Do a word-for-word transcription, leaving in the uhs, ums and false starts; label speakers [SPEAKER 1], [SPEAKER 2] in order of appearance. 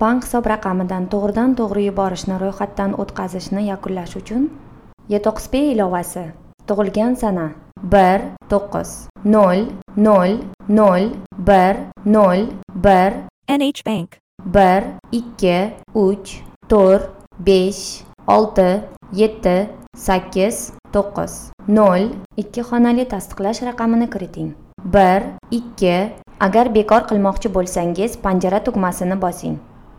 [SPEAKER 1] bank hisob raqamidan to'g'ridan to'g'ri yuborishni ro'yxatdan o'tkazishni yakunlash uchun Yetoqspay ilovasi tug'ilgan sana bir to'qqiz nol nol nol bir nol bir
[SPEAKER 2] N H Bank
[SPEAKER 1] bir ikki uch to'rt besh olti yetti sakkiz to'qqiz nol ikki xonali tasdiqlash raqamini kiriting. bir ikki Agar bekor qilmoqchi bo'lsangiz, panjara tugmasini bosing.